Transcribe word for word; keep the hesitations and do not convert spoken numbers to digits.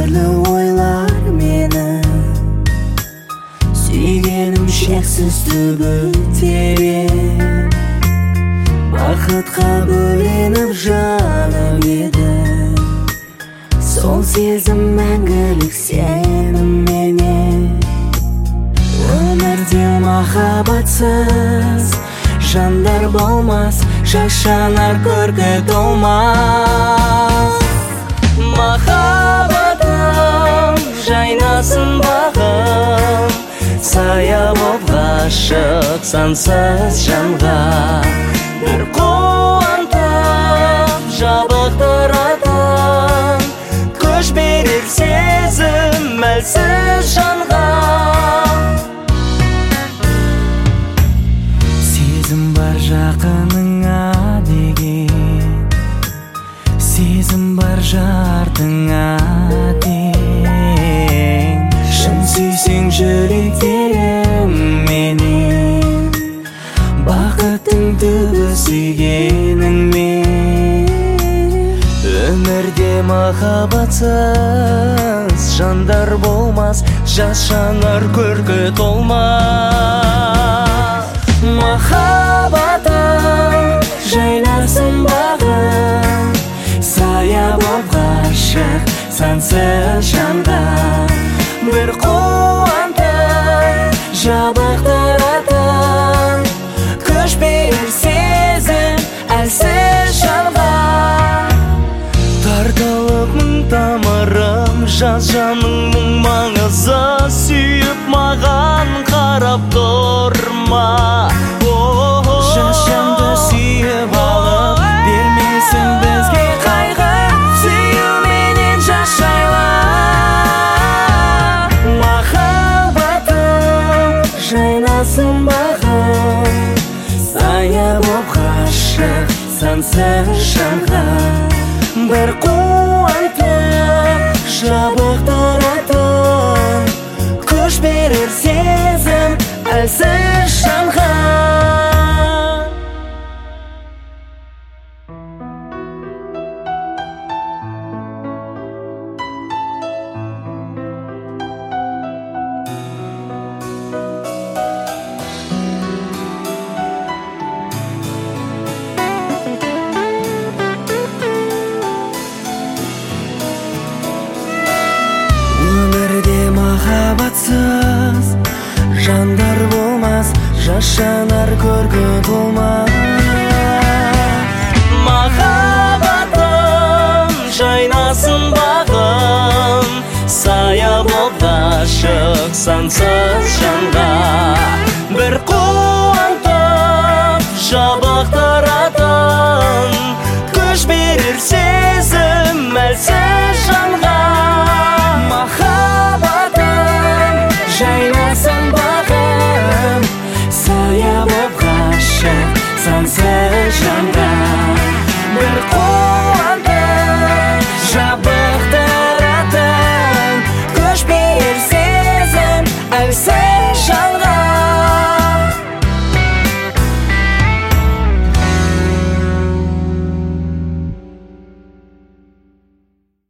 Қырлы ойлар мені, сүйгенім шексіз түбі терең. Бақытқа бөленіп жаным еді, сол сезім мәңгілік сенімменен. Өмірде махаббатсыз жандар болмас, жас жанар көркі толмас. Махаббатым жайнасын бағым, сая боп ғашық сансыз жанға. Бір қуантып жабықтыратын, күш берер сезім әлсіз жанға. Сезім бар жақыныңа деген, сезім бар жартыңа тең. Шын сүйсең жүректерің менен, бақыттың түбі сүйгеніңмен. Өмірде махаббатсыз жандар болмас, жас жанар көркі толмас. Махаббатым жайнасын бағым, сая боп ғашық сансыз жанға. Бір қуантып жабықтыратын, күш берер сезім әлсіз жанға. Тартылып мың тамырым, жас жаның мұң маңызы, сүйіп маған қарап тұрма. Жас жанды сүйіп алып бермесін бізге қайғы, сүюменен жас жайла. Махаббатым жайнасын бағым, сая боп ғашық сансыз жанға. Бір қуантып жабықтыратын, күш берер сезім әлсіз жанға. Махаббатсыз жандар болмас, жас жанар көркі толмас. Махаббатым жайнасын бағым, сая боп ғашық сансыз жанға. Бір қуантып жабықтыратын, күш берер сезім әлсіз жанға. Жайнасын бағым, сая боп ғашық сансыз жанға.